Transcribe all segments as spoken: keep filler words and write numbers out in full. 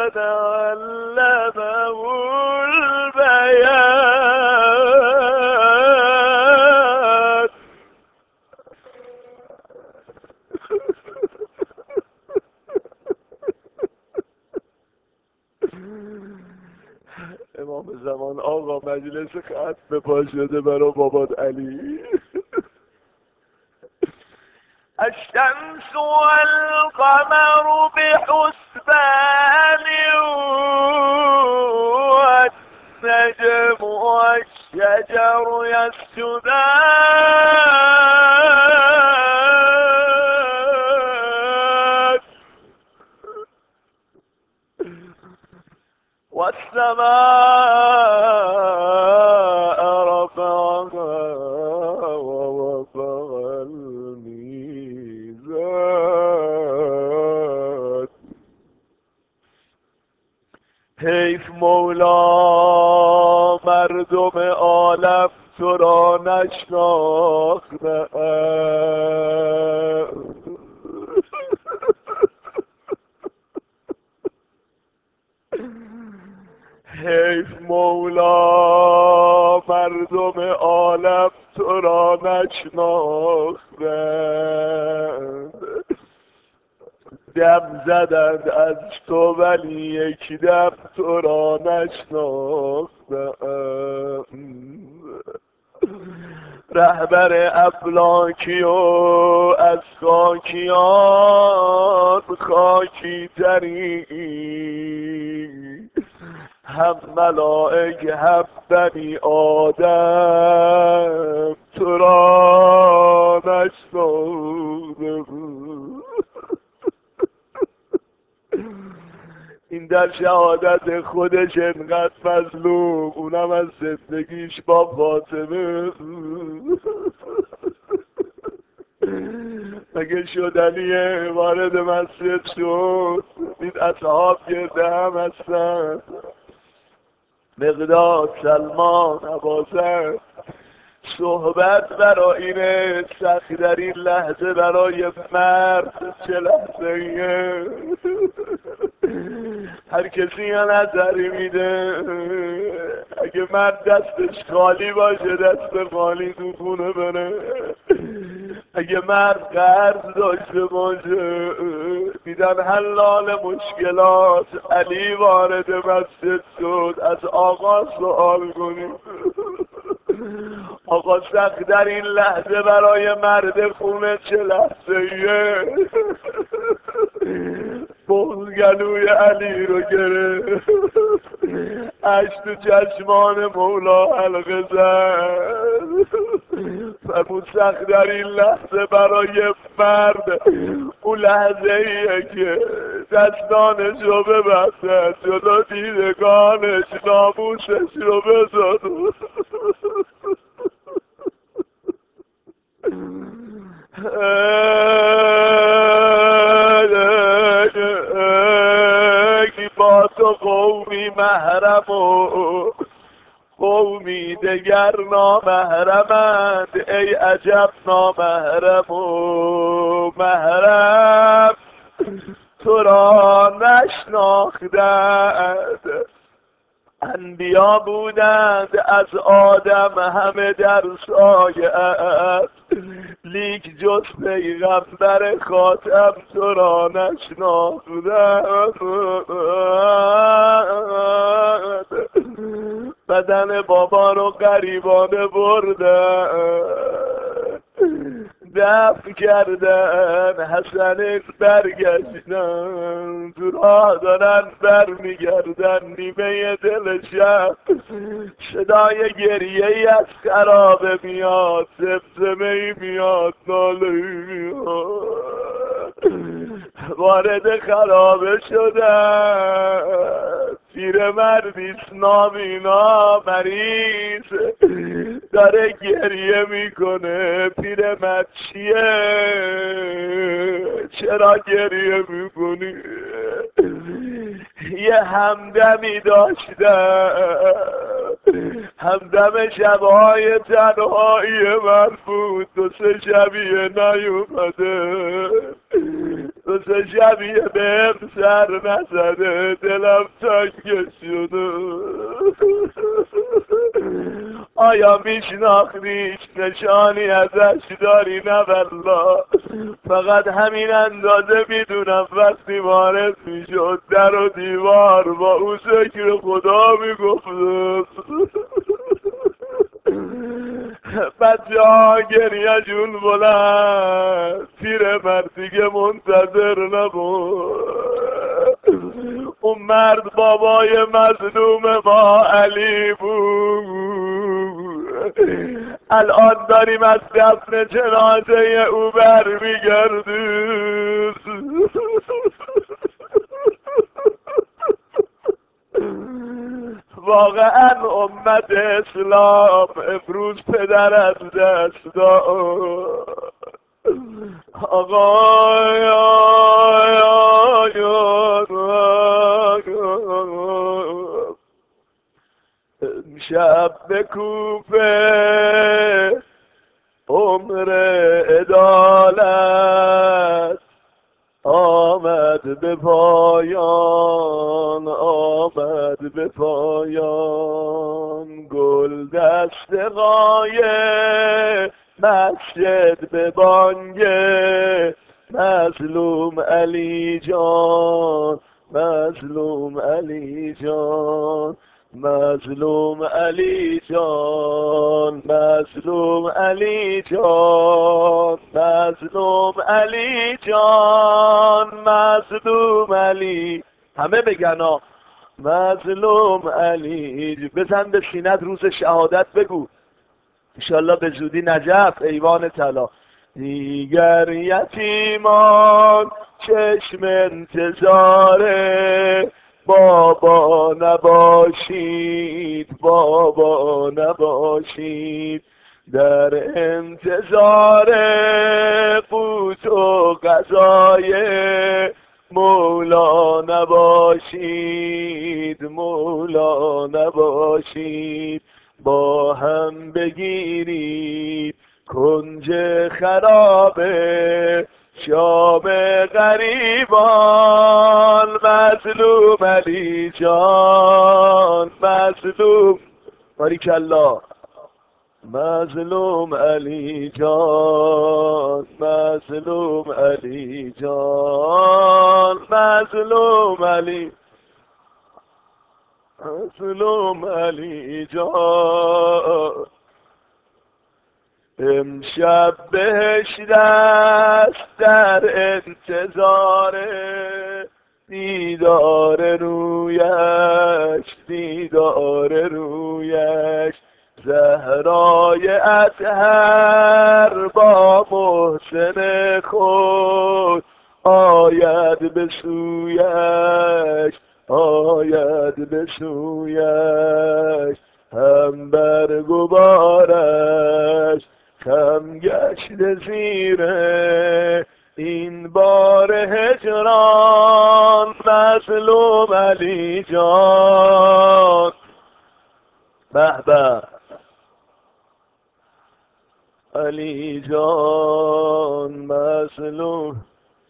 علمه البيان. امام زمان آقا مجلس خط به پا شده برا بابات علی. الشمس والقمر بحسبان والنجم والشجر يسجدان والسماء رفعها ووضع الميزان. حیف مولا مردم عالم تو را نشناختند. حیف مولا مردم عالم تو را نشناختند. دم زدند از تو ولی یک دم تو را نشناختند. رهبر افلاکی و از خاکیان خاکی تری، هم ملائک هم بنی آدم تو را نشناختند. این در شهادت خودش انقدر مظلوم، اونم از زندگیش با فاطمه. مگه شدنیه وارد مسجد شد، این اصحاب گرده هم هستن، مقداد، سلمان، ابوذر. صحبت برای اینه سخت در این لحظه برای مرد چه لحظه ایه. هر کسی یه نظری میده، اگه مرد دستش خالی باشه دست خالی تو خونه بره، اگه مرد قرض داشته باشه میدن حلال مشکلات. علی وارد مسجد شد، از آقا سوال کنیم آقا سخت در این لحظه برای مرد خونه چه لحظه ایه؟ بغض گلوی علی رو گرفت، اشک تو چشمان مولا حلقه زد. فرمود سخت در این لحظه برای مرد اون لحظه ایه که دستانش رو ببسد جلو دیدگانش، ناموسش رو بزد. با تو قومی محرم و قومی دگر نامحرمند، ای عجب نامحرم و محرم تو را نشناختند. انبیا بودند از آدم همه در سایه است، لیک جز پیغمبر خاتم تو را نشناختند. بدن بابا رو غریبانه بردن، دفن کردن، حسن برگشتن، تو راه دارن بر میگردن، نیمه دل شب صدای گریه ای از خرابه میاد، زمزمه ای میاد، ناله ای میاد. وارد خرابه شدن، پیرمردیست نابینا مریض داره گریه میکنه. پیرمرد چیه؟ چرا گریه میکنی؟ یه همدمی داشتم، همدم شبهای تنهایی من بود، دو سه شبیه نیومده. دو سه شبیه بهم سر نزده دلم تنگ شده آیا میشناختیش نشانی ازش داری؟ نه والله فقط همین اندازه میدونم وقتی وارد میشد در و دیوار با او ذکر خدا میگفت بچه ها گریه جون بلند پیر مرد دیگه منتظر نبود اون مرد بابای مظلوم ما علی بود الان داریم از دفن جنازه او برمیگردیم واقعا امت اسلام امروز پدر از دست داد آقای امشب به کوفه عمر عدالت آمد به پایان آمد به پایان گل دست غایه مسجد به بانگه مظلوم علی جان مظلوم علی جان مظلوم علی جان مظلوم علی جان مظلوم علی جان مظلوم علی همه بگن ها مظلوم علی بزن به سینت روز شهادت بگو انشالله به زودی نجف ایوان طلا دیگر یتیمان چشم انتظاره بابا نباشید بابا نباشید در انتظار قوت و غذای مولا نباشید مولا نباشید با هم بگیرید کنج خرابه شام غریبان مظلوم علی جان مظلوم باریکالله مظلوم علی جان مظلوم علی جان مظلوم علی مظلوم علی جان امشب بهشت است در انتظار دیدار رویش دیدار رویش زهرای اطهر با محسن خود آید به سویش آید به سویش هم برگ و بارش خم گشت زیره این بار هجران مظلوم علی جان به به علی جان مظلوم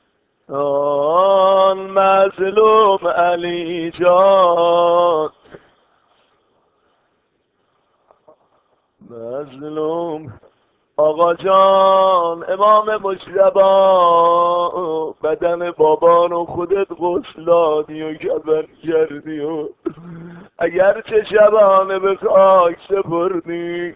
آن مظلوم علی جان مظلوم آقا جان امام مجتبی بدن بابان و خودت غسلانی و کفن کردی و اگر چه شبانه به خاک سپردی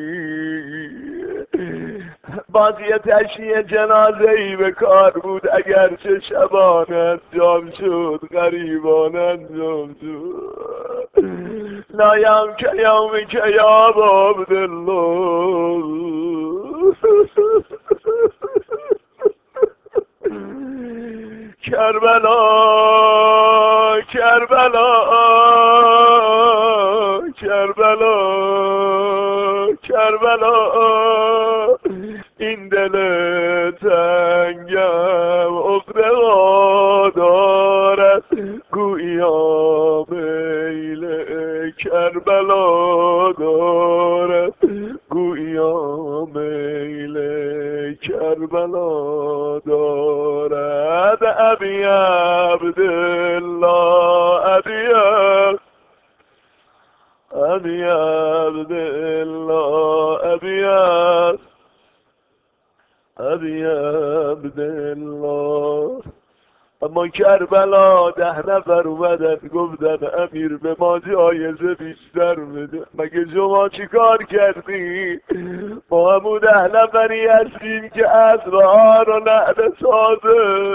باز یه تشییع جنازه ای به کار بود اگر چه شبانه انجام شد غریبانه انجام شد لایم که یومی که یا عبدالله کربلا کربلا کربلا کربلا این دل تنگم عقده ها دارد گویا میل کربلا دارد گویا میل کربلا دارد. ابی عبدالله ابی ابی عبدالله ابی ابی عبدالله. اما کربلا ده نفر اومدن گفتن امیر به ما جایزه بیشتر بده. مگه شما چی کار کردی؟ ما همون ده نفری هستیم که اسبها رو نعره سازه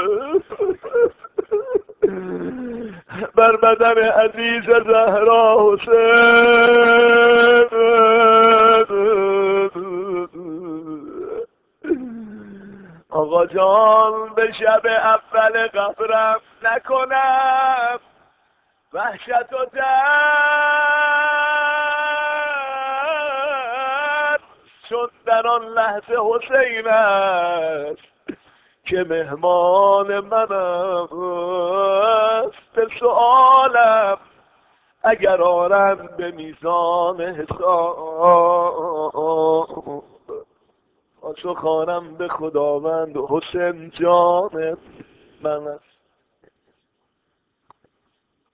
بر بدن عزیز زهرا حسین. آقا جان به شب اول قبرم نکنم وحشت و درد، چون در آن لحظه حسین است که مهمان منم است. به سؤالم اگر آرند به میزان حساب، پاسخ خوانم به خداوند حسین جان من است.